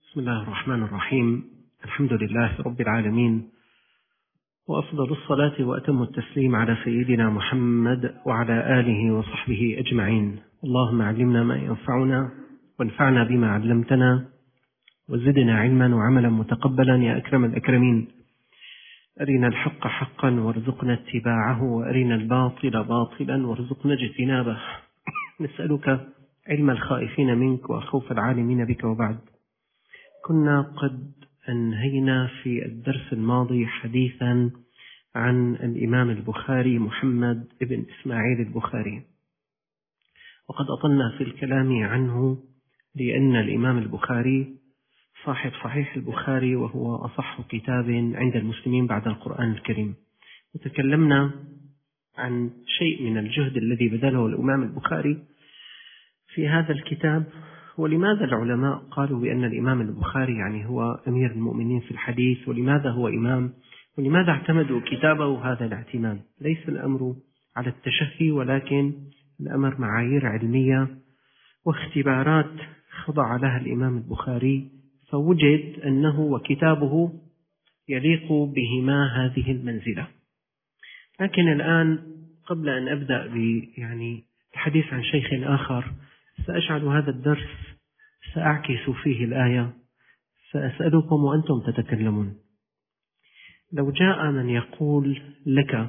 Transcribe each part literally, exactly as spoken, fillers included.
بسم الله الرحمن الرحيم. الحمد لله رب العالمين، وأفضل الصلاة وأتم التسليم على سيدنا محمد وعلى آله وصحبه أجمعين. اللهم علمنا ما ينفعنا وانفعنا بما علمتنا وزدنا علما وعملا متقبلا يا أكرم الأكرمين. أرنا الحق حقا وارزقنا اتباعه، وأرنا الباطل باطلا وارزقنا اجتنابه. نسألك علم الخائفين منك وخوف العالمين بك. وبعد، كنا قد أنهينا في الدرس الماضي حديثا عن الإمام البخاري محمد بن إسماعيل البخاري، وقد أطلنا في الكلام عنه لأن الإمام البخاري صاحب صحيح البخاري، وهو أصح كتاب عند المسلمين بعد القرآن الكريم. وتكلمنا عن شيء من الجهد الذي بذله الإمام البخاري في هذا الكتاب، ولماذا العلماء قالوا بأن الإمام البخاري يعني هو أمير المؤمنين في الحديث، ولماذا هو إمام، ولماذا اعتمدوا كتابه هذا الاعتماد. ليس الأمر على التشهي، ولكن الأمر معايير علمية واختبارات خضع لها الإمام البخاري، فوجد أنه وكتابه يليق بهما هذه المنزلة. لكن الآن قبل أن أبدأ يعني الحديث عن شيخ آخر، سأجعل هذا الدرس سأعكس فيه الآية، سأسألكم وأنتم تتكلمون. لو جاء من يقول لك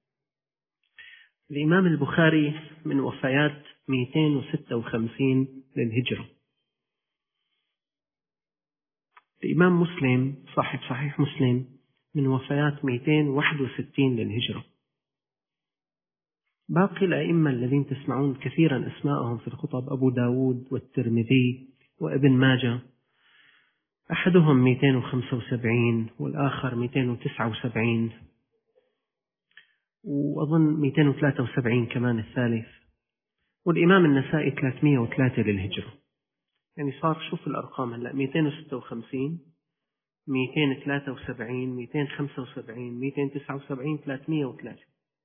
الإمام البخاري من وفيات مئتين وستة وخمسين للهجرة، الإمام مسلم صاحب صحيح مسلم من وفيات مئتين وواحد وستين للهجرة، باقي الأئمة الذين تسمعون كثيرا أسماءهم في الخطب أبو داود والترمذي وابن ماجه، أحدهم مئتين وخمسة وسبعين والآخر مئتين وتسعة وسبعين، وأظن مئتين وثلاثة وسبعين كمان الثالث، والإمام النسائي ثلاثمئة وثلاثة للهجرة. يعني صار شوف الأرقام هلأ مئتين وستة وخمسين، مئتين وثلاثة وسبعين، مئتين وخمسة وسبعين، مئتين وتسعة وسبعين، ثلاثمئة وثلاثة.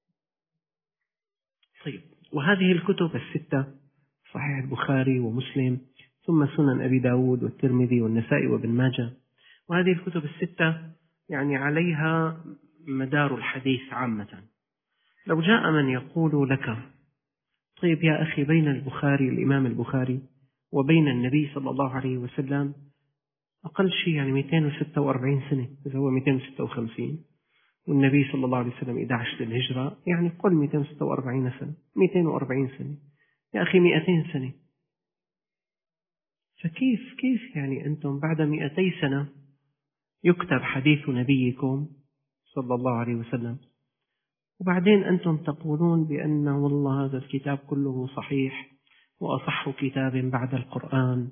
طيب، وهذه الكتب الستة صحيح البخاري ومسلم ثم سنن أبي داود والترمذي والنسائي وابن ماجه، وهذه الكتب الستة يعني عليها مدار الحديث عامة. لو جاء من يقول لك طيب يا أخي، بين البخاري الإمام البخاري وبين النبي صلى الله عليه وسلم أقل شيء يعني مئتين وستة وأربعين سنة، إذا هو مئتين وستة وخمسين والنبي صلى الله عليه وسلم إحدى عشر للهجرة، يعني قل مئتين وستة وأربعين سنة، مئتين وأربعين سنة يا أخي، مئتين سنة. فكيف كيف يعني أنتم بعد مئتي سنة يكتب حديث نبيكم صلى الله عليه وسلم، وبعدين أنتم تقولون بأن والله هذا الكتاب كله صحيح وأصح كتاب بعد القرآن؟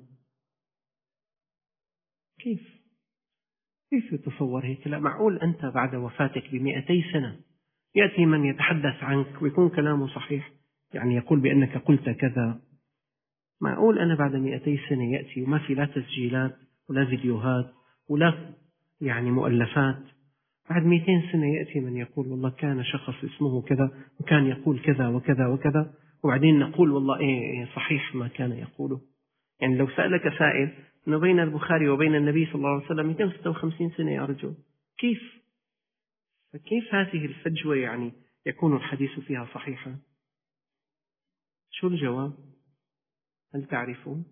كيف كيف يتصور هيك؟ لا معقول أنت بعد وفاتك بمئتي سنة يأتي من يتحدث عنك ويكون كلامه صحيح، يعني يقول بأنك قلت كذا. معقول أنا بعد مئتي سنة يأتي وما في لا تسجيلات ولا فيديوهات ولا يعني مؤلفات، بعد مئتين سنة يأتي من يقول والله كان شخص اسمه كذا وكان يقول كذا وكذا وكذا، وبعدين نقول والله إيه صحيح ما كان يقوله. يعني لو سألك سائل أنه بين البخاري وبين النبي صلى الله عليه وسلم مئتين وستة وخمسين سنة يا رجل، كيف فكيف هذه الفجوة يعني يكون الحديث فيها صحيحا؟ شو الجواب؟ هل تعرفون؟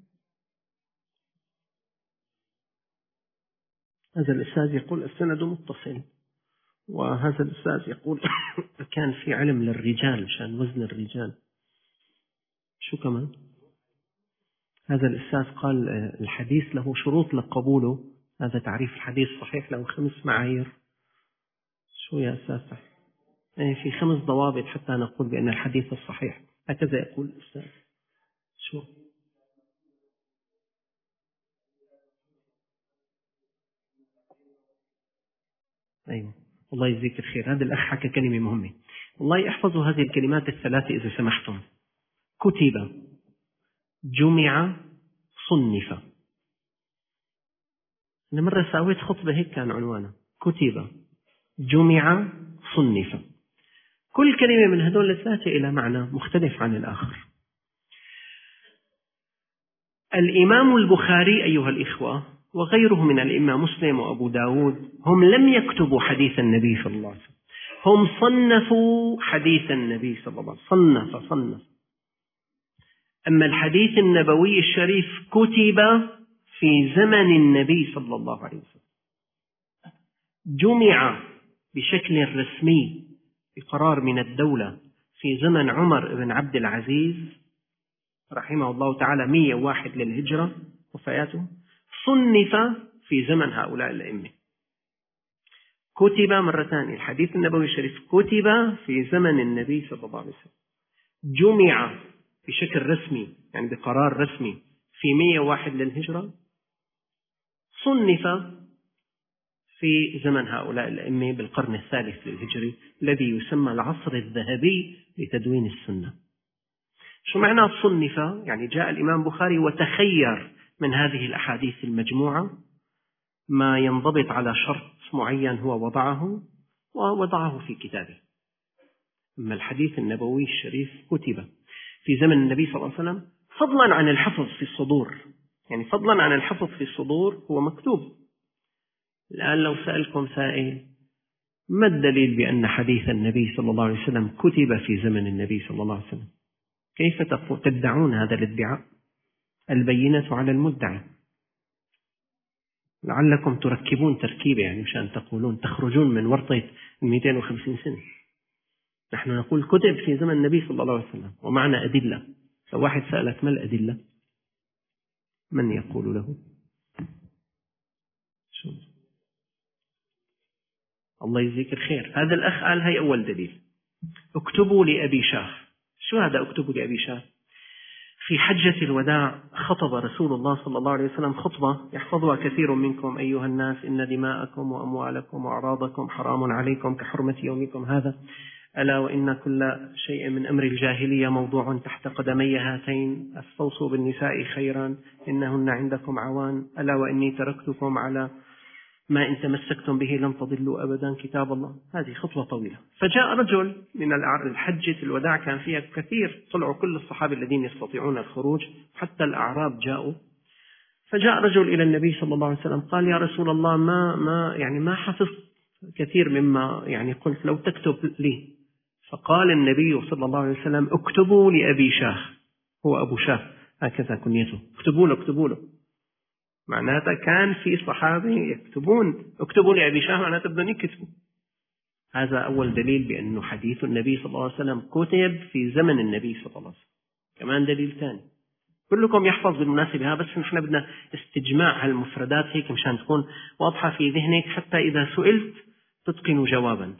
هذا الأستاذ يقول السند متصل، وهذا الأستاذ يقول كان في علم للرجال مشان وزن الرجال. شو كمان؟ هذا الأستاذ قال الحديث له شروط لقبوله، هذا تعريف الحديث صحيح له خمس معايير. شو يا أستاذ؟ يعني في خمس ضوابط حتى نقول بأن الحديث الصحيح، هكذا يقول الأستاذ. شو؟ أيوة، الله يجزيك الخير. هذا الأخ حكى كلمة مهمة، والله احفظوا هذه الكلمات الثلاثة إذا سمحتم: كتب، جمع، صنف. أنا مرة سويت خطبة هيك كان عنوانها كتب، جمع، صنف. كل كلمة من هذول الثلاثة إلى معنى مختلف عن الآخر. الإمام البخاري أيها الإخوة وغيره من الإمام مسلم وأبو داود هم لم يكتبوا حديث النبي صلى الله عليه وسلم، هم صنفوا حديث النبي صلى الله عليه وسلم، صنف صنف. أما الحديث النبوي الشريف كتب في زمن النبي صلى الله عليه وسلم، جمع بشكل رسمي بقرار من الدولة في زمن عمر بن عبد العزيز رحمه الله تعالى مئة وواحد للهجرة وفاته، صنف في زمن هؤلاء الأئمة. كتب مرة ثانية الحديث النبوي الشريف كتب في زمن النبي صلى الله عليه وسلم، جمع بشكل رسمي يعني بقرار رسمي في مئة وواحد للهجرة، صنف في زمن هؤلاء الأئمة بالقرن الثالث للهجري الذي يسمى العصر الذهبي لتدوين السنة. شو معنى صنف؟ يعني جاء الإمام بخاري وتخير من هذه الأحاديث المجموعة ما ينضبط على شرط معين هو وضعه ووضعه في كتابه. أما الحديث النبوي الشريف كتب في زمن النبي صلى الله عليه وسلم، فضلا عن الحفظ في الصدور، يعني فضلا عن الحفظ في الصدور هو مكتوب. الآن لو سألكم سائل ما الدليل بأن حديث النبي صلى الله عليه وسلم كتب في زمن النبي صلى الله عليه وسلم؟ كيف تدعون هذا الادعاء؟ البينة على المدعي. لعلكم تركبون تركيبة يعني مشان تقولون تخرجون من ورطة مئتين وخمسين سنة. نحن نقول كتب في زمن النبي صلى الله عليه وسلم ومعنا أدلة. لو واحد سألك ما الأدلة؟ من يقول له؟ شو؟ الله يجزيك الخير. هذا الأخ قال هي أول دليل، اكتبوا لأبي شاه. شو هذا اكتبوا لأبي شاه؟ في حجة الوداع خطب رسول الله صلى الله عليه وسلم خطبة يحفظها كثير منكم: أيها الناس إن دماءكم وأموالكم وأعراضكم حرام عليكم كحرمة يومكم هذا، ألا وإن كل شيء من أمر الجاهلية موضوع تحت قدمي هاتين، استوصوا بالنساء خيرا إنهن عندكم عوان، ألا وإني تركتكم على ما إن تمسكتم به لن تضلوا أبدا كتاب الله. هذه خطوة طويلة. فجاء رجل من الحجة الوداع كان فيها كثير، طلعوا كل الصحابة الذين يستطيعون الخروج حتى الأعراب جاءوا. فجاء رجل إلى النبي صلى الله عليه وسلم قال: يا رسول الله ما ما يعني ما حفظت كثير مما يعني قلت، لو تكتب لي. فقال النبي صلى الله عليه وسلم: اكتبوا لأبي شاه، هو أبو شاه هكذا كنيته، اكتبوا له اكتبوا له. معناتها كان في صحابة يكتبون اكتبوا لأبي شاه، معناتها بدهم يكتبوا. هذا أول دليل بأنه حديث النبي صلى الله عليه وسلم كتب في زمن النبي صلى الله عليه وسلم. كمان دليل ثاني كلكم يحفظ بالمناسبة، بس نحن بدنا استجماع هالمفردات هيك مشان تكون واضحة في ذهنك حتى إذا سئلت تتقن جوابا.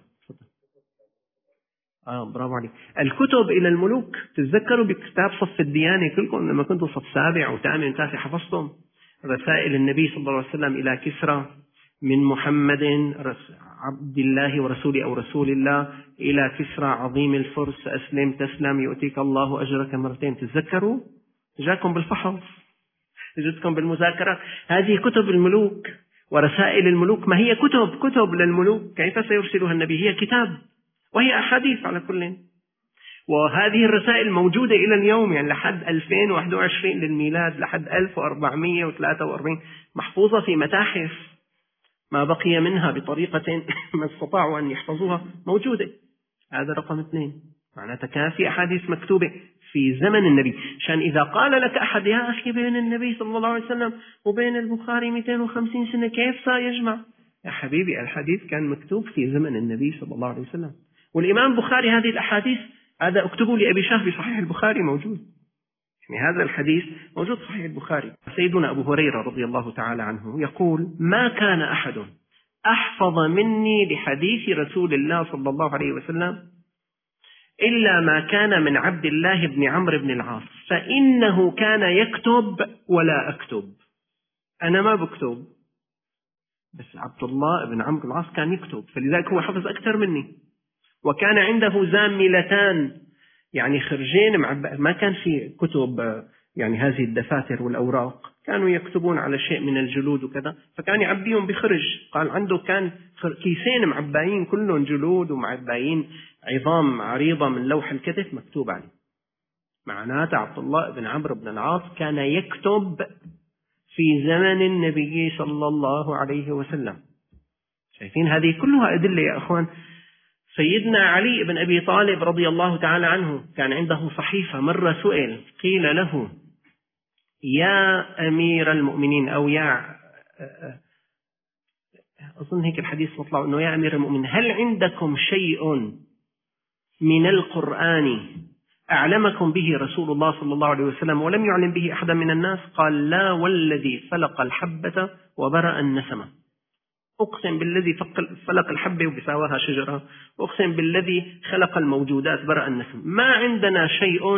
آه برافو عليك. الكتب إلى الملوك، تتذكروا بكتاب صف الديانة كلكم لما كنتوا صف سابع وثامن وتاسع حفظتم رسائل النبي صلى الله عليه وسلم إلى كسرى من محمد عبد الله ورسوله أو رسول الله إلى كسرى عظيم الفرس أسلم تسلم يؤتيك الله أجرك مرتين. تتذكروا؟ جاكم بالفحص، جتكم بالمذاكرة. هذه كتب الملوك ورسائل الملوك، ما هي كتب كتب للملوك، كيف سيرسلها النبي؟ هي كتاب وهي أحاديث على كل. وهذه الرسائل موجودة إلى اليوم، يعني لحد ألفين وواحد وعشرين للميلاد، لحد ألف وأربعمئة وثلاثة وأربعين محفوظة في متاحف، ما بقي منها بطريقة ما استطاعوا أن يحفظوها موجودة. هذا رقم اثنين، معناتها كان في أحاديث مكتوبة في زمن النبي. عشان إذا قال لك أحد: يا أخي بين النبي صلى الله عليه وسلم وبين البخاري مئتين وخمسين سنة، كيف سيجمع؟ يا حبيبي الحديث كان مكتوب في زمن النبي صلى الله عليه وسلم. والإمام البخاري هذه الأحاديث، هذا اكتبوا لأبي شاه في صحيح البخاري موجود، يعني هذا الحديث موجود في صحيح البخاري. سيدنا أبو هريرة رضي الله تعالى عنه يقول: ما كان أحد أحفظ مني لحديث رسول الله صلى الله عليه وسلم إلا ما كان من عبد الله بن عمرو بن العاص، فإنه كان يكتب ولا أكتب. أنا ما بكتب، بس عبد الله بن عمرو بن العاص كان يكتب، فلذلك هو حفظ أكثر مني. وكان عنده زاملتان، يعني خرجين معبأ، ما كان في كتب يعني هذه الدفاتر والأوراق، كانوا يكتبون على شيء من الجلود وكذا، فكان يعبيهم بخرج. قال عنده كان كيسين معباين كلهم جلود ومعباين عظام عريضة من لوح الكتف مكتوب عليه. معناته عبد الله بن عمرو بن العاص كان يكتب في زمن النبي صلى الله عليه وسلم. شايفين هذه كلها أدلة يا أخوان. سيدنا علي بن أبي طالب رضي الله تعالى عنه كان عنده صحيفة، مرة سئل قيل له يا أمير المؤمنين، أو يا أظن هيك الحديث مطلع أنه يا أمير المؤمنين هل عندكم شيء من القرآن أعلمكم به رسول الله صلى الله عليه وسلم ولم يعلم به أحدا من الناس؟ قال لا والذي فلق الحبة وبرأ النسمة. أقسم بالذي فلق الحبة وبساواها شجرة، أقسم بالذي خلق الموجودات برأ النسم. ما عندنا شيء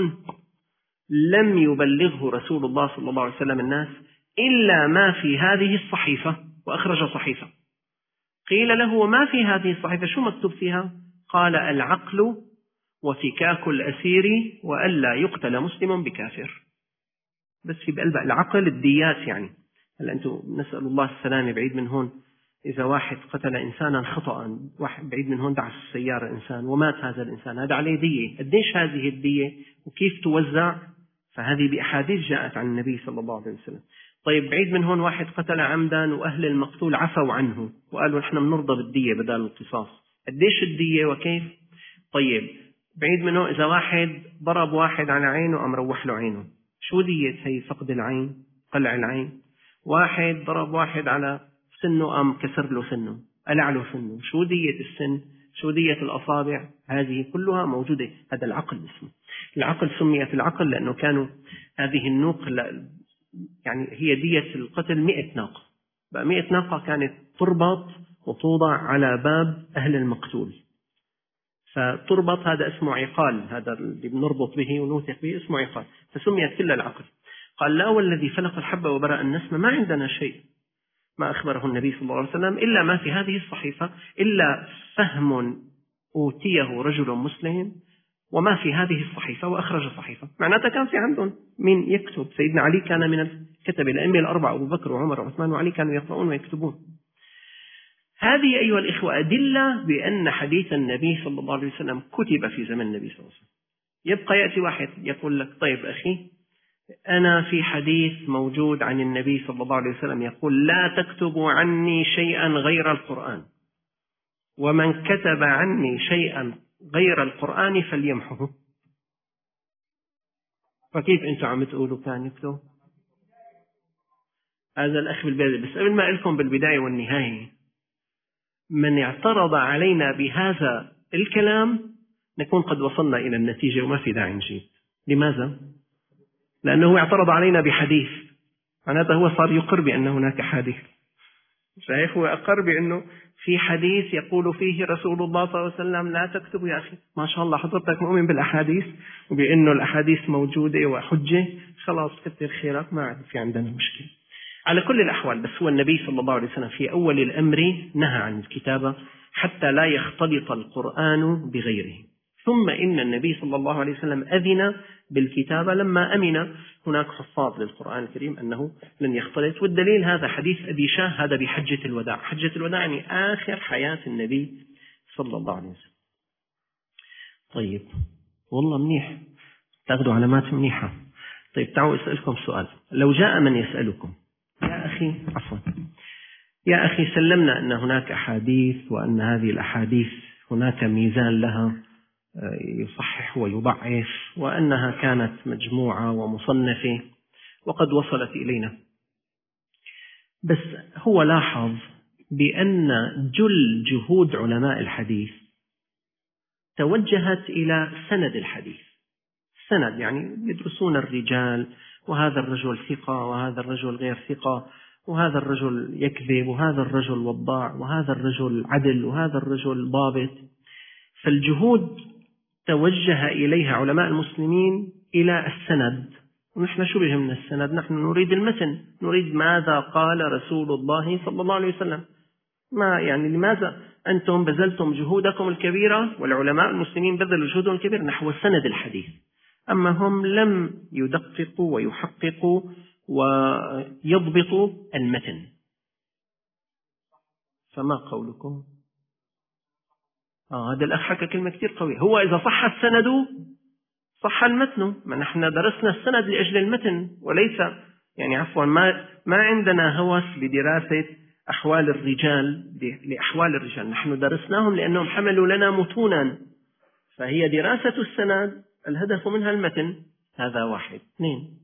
لم يبلغه رسول الله صلى الله عليه وسلم الناس إلا ما في هذه الصحيفة، وأخرج صحيفة. قيل له وما في هذه الصحيفة، شو مكتوب فيها؟ قال العقل وفكاك الأسير وألا يقتل مسلم بكافر. بس في بقلب العقل الديات يعني. هل أنتم نسأل الله السلامة بعيد من هون، إذا واحد قتل إنسانا خطأ، واحد بعيد من هون دعس السيارة إنسان ومات هذا الإنسان، هذا عليه دية. قديش هذه الدية وكيف توزع؟ فهذه بأحاديث جاءت عن النبي صلى الله عليه وسلم. طيب بعيد من هون واحد قتل عمدا وأهل المقتول عفوا عنه وقالوا نحن بنرضى بالدية بدل القصاص، قديش الدية وكيف؟ طيب بعيد من هون إذا واحد ضرب واحد على عينه أم روح له عينه، شو دية هي فقد العين، قلع العين؟ واحد ضرب واحد على سنه أم كسر له سنه، قلع له سنه، شو دية السن؟ شو دية الأصابع؟ هذه كلها موجودة. هذا العقل اسمه العقل. سميت العقل لأنه كانوا هذه النوق يعني هي دية القتل مئة ناقة، بقى مئة ناقة كانت تربط وتوضع على باب أهل المقتول، فتربط، هذا اسمه عقال، هذا اللي بنربط به ونوثق به اسمه عقال، فسميت كلها العقل. قال لا والذي فلق الحبة وبرأ النسمة ما عندنا شيء ما أخبره النبي صلى الله عليه وسلم إلا ما في هذه الصحيفة، إلا فهم أوتيه رجل مسلم وما في هذه الصحيفة، وأخرج صحيفة. معناتها كان في عندهم من يكتب. سيدنا علي كان من الكتب، الأئمة الأربعة أبو بكر وعمر وعثمان وعلي كانوا يقرؤون ويكتبون. هذه أيها الإخوة أدلة بأن حديث النبي صلى الله عليه وسلم كتب في زمن النبي صلى الله عليه وسلم. يبقى يأتي واحد يقول لك طيب أخي أنا في حديث موجود عن النبي صلى الله عليه وسلم يقول لا تكتبوا عني شيئا غير القرآن، ومن كتب عني شيئا غير القرآن فليمحه. فكيف أنتم عم تقولوا كان يكتب؟ هذا الأخ بالبداية. بس قبل ما أقول لكم بالبداية والنهاية، من اعترض علينا بهذا الكلام نكون قد وصلنا إلى النتيجة وما في داعي نجيب. لماذا؟ لأنه اعترض علينا بحديث، معناته هو صار يقر بأن هناك حديث. شايف؟ هو أقر بأنه في حديث يقول فيه رسول الله صلى الله عليه وسلم لا تكتبوا. يا أخي ما شاء الله حضرتك مؤمن بالأحاديث وبأنه الأحاديث موجودة وحجة، خلاص كتر خيرك، ما عاد في عندنا مشكلة. على كل الأحوال، بس هو النبي صلى الله عليه وسلم في أول الأمر نهى عن الكتابة حتى لا يختلط القرآن بغيره. ثم إن النبي صلى الله عليه وسلم أذن بالكتابة لما أمن هناك حفاظ للقرآن الكريم أنه لن يختلط. والدليل هذا حديث أبي شاه، هذا بحجة الوداع. حجة الوداع يعني آخر حياة النبي صلى الله عليه وسلم. طيب والله منيح، تاخذوا علامات منيحة. طيب تعالوا أسألكم سؤال. لو جاء من يسألكم يا أخي عفوا يا أخي سلمنا أن هناك أحاديث وأن هذه الأحاديث هناك ميزان لها يصحح ويضعف، وأنها كانت مجموعة ومصنفة وقد وصلت إلينا، بس هو لاحظ بأن جل جهود علماء الحديث توجهت إلى سند الحديث. سند يعني يدرسون الرجال، وهذا الرجل ثقة وهذا الرجل غير ثقة، وهذا الرجل يكذب وهذا الرجل وضاع وهذا الرجل عدل وهذا الرجل ضابط. فالجهود توجه إليها علماء المسلمين إلى السند. ونحن شو بهم من السند؟ نحن نريد المتن، نريد ماذا قال رسول الله صلى الله عليه وسلم. ما يعني لماذا أنتم بذلتم جهودكم الكبيرة والعلماء المسلمين بذلوا جهودهم الكبير نحو سند الحديث، أما هم لم يدققوا ويحققوا ويضبطوا المتن. فما قولكم؟ آه هذا الأخ حكى كلمة كتير قوية. هو إذا صح السند صح المتن، ما نحن درسنا السند لأجل المتن وليس يعني عفوا ما ما عندنا هوس بدراسة أحوال الرجال لأحوال الرجال، نحن درسناهم لأنهم حملوا لنا متونا، فهي دراسة السند الهدف منها المتن. هذا واحد. اثنين،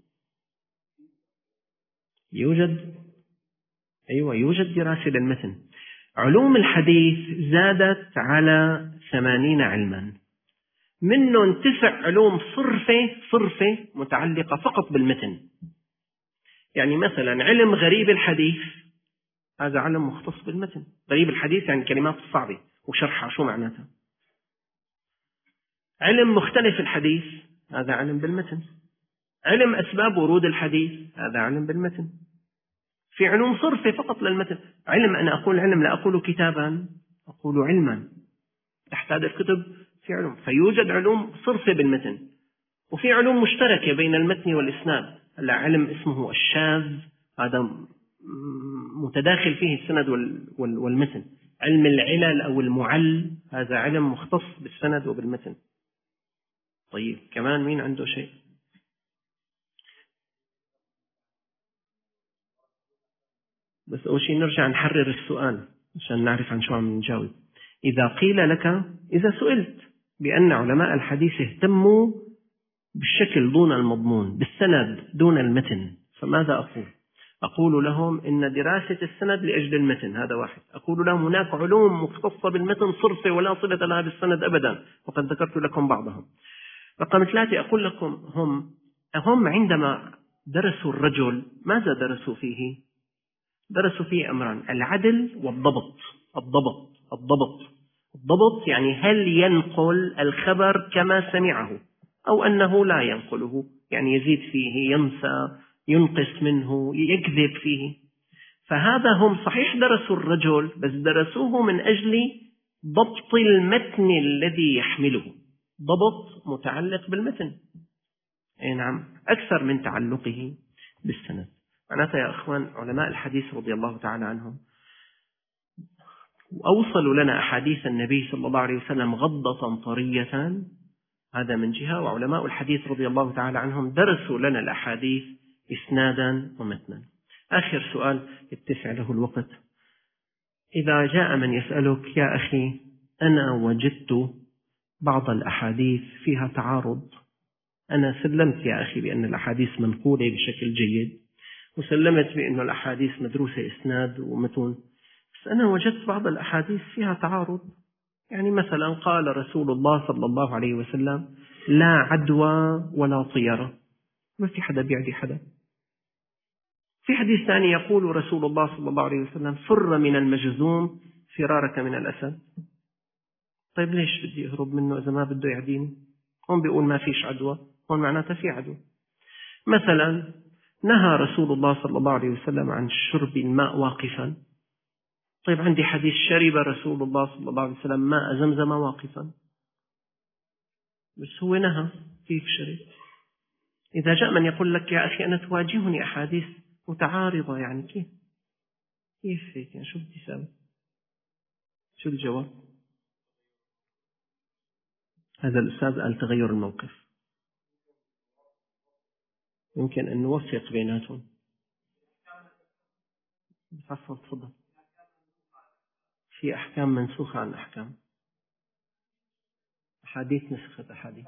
يوجد أيوة يوجد دراسة للمتن. علوم الحديث زادت على ثمانين علما، منهم تسع علوم صرفة صرفة متعلقة فقط بالمتن. يعني مثلا علم غريب الحديث، هذا علم مختص بالمتن. غريب الحديث يعني كلمات صعبة وشرحها شو معناتها. علم مختلف الحديث، هذا علم بالمتن. علم أسباب ورود الحديث، هذا علم بالمتن. في علوم صرفة فقط للمتن. علم، أنا أقول علم لا أقول كتابا، أقول علما تحت هذه الكتب في علوم. فيوجد علوم صرفة بالمتن، وفي علوم مشتركة بين المتن والإسناد. هلا علم اسمه الشاذ، هذا متداخل فيه السند والمتن. علم العلل أو المعل، هذا علم مختص بالسند وبالمتن. طيب كمان مين عنده شيء؟ بس أول شيء نرجع نحرر السؤال عشان نعرف عن شو عم نجاوب. إذا قيل لك، إذا سئلت بأن علماء الحديث اهتموا بالشكل دون المضمون، بالسند دون المتن، فماذا أقول؟ أقول لهم إن دراسة السند لأجل المتن، هذا واحد. أقول لهم هناك علوم مختصة بالمتن صرفة ولا صلة لها بالسند أبدا، وقد ذكرت لكم بعضهم. رقم ثلاثة، أقول لكم هم هم عندما درسوا الرجل ماذا درسوا فيه؟ درسوا فيه أمران: العدل والضبط. الضبط الضبط الضبط يعني هل ينقل الخبر كما سمعه أو أنه لا ينقله، يعني يزيد فيه، ينسى، ينقص منه، يكذب فيه. فهذا هم صحيح درسوا الرجل، بس درسوه من أجل ضبط المتن الذي يحمله. ضبط متعلق بالمتن، أي نعم، أكثر من تعلقه بالسند. معناتها يا أخوان علماء الحديث رضي الله تعالى عنهم أوصلوا لنا أحاديث النبي صلى الله عليه وسلم غضة طرية، هذا من جهة. وعلماء الحديث رضي الله تعالى عنهم درسوا لنا الأحاديث إسنادا ومتنا. آخر سؤال يتسع له الوقت: إذا جاء من يسألك يا أخي أنا وجدت بعض الأحاديث فيها تعارض، أنا سلمت يا أخي بأن الأحاديث منقولة بشكل جيد، وسلمت بأن الأحاديث مدروسة إسناد ومتون، بس أنا وجدت بعض الأحاديث فيها تعارض. يعني مثلا قال رسول الله صلى الله عليه وسلم لا عدوى ولا طيرة، ما في حدا بيعدي حدا. في حديث ثاني يقول رسول الله صلى الله عليه وسلم فر من المجذوم فرارك من الأسد. طيب ليش بدي أهرب منه إذا ما بده يعديني؟ هون بيقول ما فيش عدوى، هون معناتها في عدوى. مثلا نهى رسول الله صلى الله عليه وسلم عن شرب الماء واقفا. طيب عندي حديث شرب رسول الله صلى الله عليه وسلم ماء زمزم واقفا، بس هو نهى، كيف شرب؟ إذا جاء من يقول لك يا أخي أنا تواجهني أحاديث متعارضة، يعني كيف كيف هيك؟ يعني شو بدي أسوي؟ شو الجواب؟ هذا الأستاذ قال تغير الموقف، يمكن أن نوفق بيناتهم. عفوا تفضل. في أحكام منسوخة عن أحكام، أحاديث نسخت أحاديث.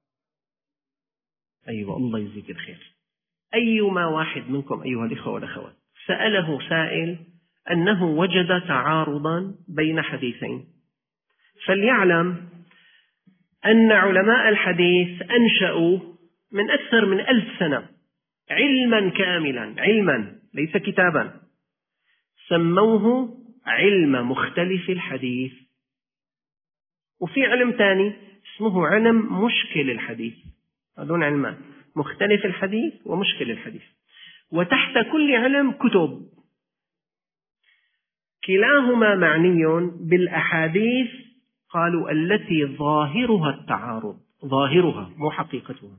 أيوة الله يجزيك الخير. أيما واحد منكم أيها الإخوة والأخوات سأله سائل أنه وجد تعارضا بين حديثين، فليعلم أن علماء الحديث أنشأوا من أكثر من ألف سنة علما كاملا، علما ليس كتابا، سموه علم مختلف الحديث. وفي علم ثاني اسمه علم مشكل الحديث. هذون علمان: مختلف الحديث ومشكل الحديث. وتحت كل علم كتب، كلاهما معني بالأحاديث، قالوا التي ظاهرها التعارض، ظاهرها مو حقيقتها.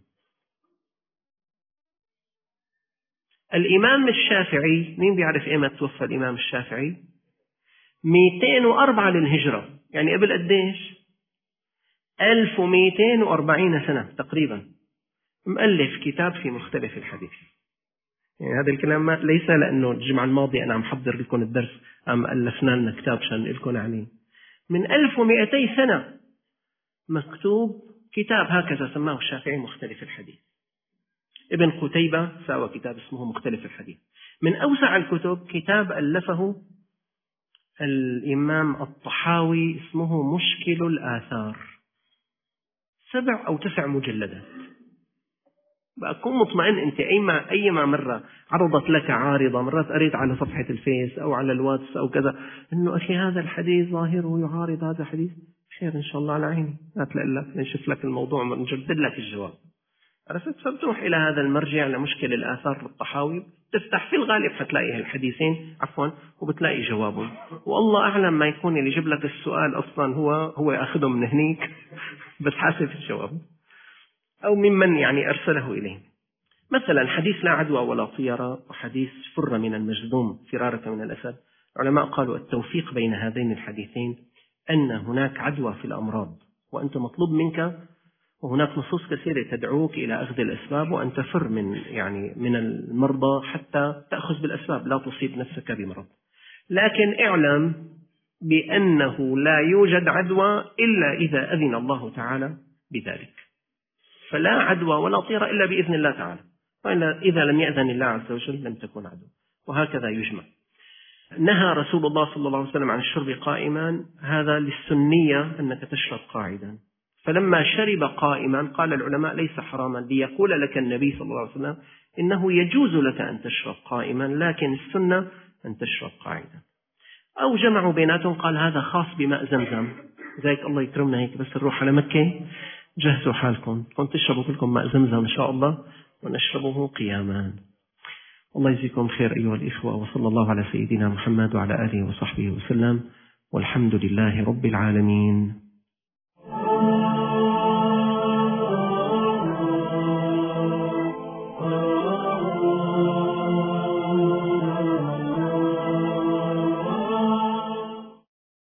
الإمام الشافعي، مين بيعرف إيمت توفى الإمام الشافعي؟ مئتين وأربعة للهجرة، يعني قبل قديش؟ ألف ومئتين وأربعين سنة تقريبا، مؤلف كتاب في مختلف الحديث. يعني هذا الكلام ليس لأنه الجمعة الماضية أنا عم حضر لكم الدرس عم ألفنا لنا كتاب عشان لكم عليه. من ألف ومئتي سنة مكتوب كتاب هكذا سماه الشافعي مختلف الحديث. ابن قتيبة ساوى كتاب اسمه مختلف الحديث. من أوسع الكتب كتاب ألفه الإمام الطحاوي اسمه مشكل الآثار، سبع أو تسع مجلدات. بأكون مطمئن أنت أيما أيما مرة عرضت لك عارضة، مرات قريت على صفحة الفيس أو على الواتس أو كذا إنه أخي هذا الحديث ظاهره يعارض هذا الحديث، خير إن شاء الله على عيني، لا تقلق نشوف لك الموضوع ونجدد لك الجواب. عرفت؟ فبتروح إلى هذا المرجع لمشكل الآثار للطحاوي، تفتح في الغالب حتلاقي الحديثين عفوا وبتلاقي جوابهم، والله أعلم ما يكون اللي يجيب لك السؤال أصلا هو هو أخذه من هنيك بس حاسب الجواب أو ممن يعني أرسله إليه. مثلا حديث لا عدوى ولا طيرة وحديث فر من المجذوم فرارك من الأسد، العلماء قالوا التوفيق بين هذين الحديثين أن هناك عدوى في الأمراض وأنت مطلوب منك، وهناك نصوص كثيرة تدعوك إلى أخذ الأسباب وأن تفر من يعني من المرضى حتى تأخذ بالأسباب لا تصيب نفسك بمرض. لكن اعلم بأنه لا يوجد عدوى إلا إذا أذن الله تعالى بذلك، فلا عدوى ولا طيرة إلا بإذن الله تعالى، وإذا لم يأذن الله عز وجل لم تكن عدوى، وهكذا يجمع. نهى رسول الله صلى الله عليه وسلم عن الشرب قائما، هذا للسنية أنك تشرب قاعدا، فلما شرب قائما قال العلماء ليس حراما ليقول لك النبي صلى الله عليه وسلم إنه يجوز لك أن تشرب قائما لكن السنة أن تشرب قاعدا. أو جمعوا بيناتهم قال هذا خاص بماء زمزم، ذلك الله يكرمنا هيك بس نروح على مكة جهزوا حالكم كنت تشربوا كلكم ماء زمزم إن شاء الله ونشربه قياما. الله يجزيكم خير أيها الإخوة، وصلى الله على سيدنا محمد وعلى آله وصحبه وسلم، والحمد لله رب العالمين.